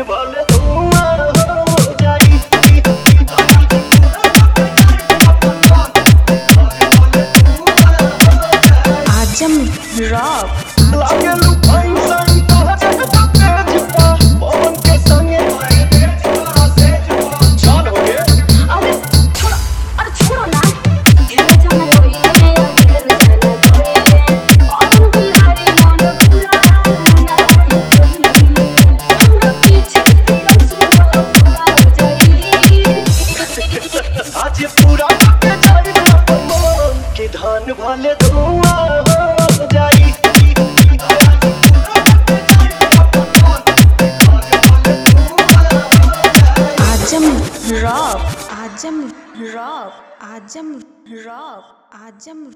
भले धुआं हो जाई। आजम रॉक लागे लुभाई साई तोहरे तेज पा पवन के संगे जान हो गए। अरे छोड़ो ना ये जाना कोई नहीं ये जाना कोई नहीं और बिहारी मन पूरा हमरा पीछे पूरा हो जाई। आज पूरा के जाई अपन मन के धान भले धुआं हो जाई। Azam rock Azam rock Azam rock आजम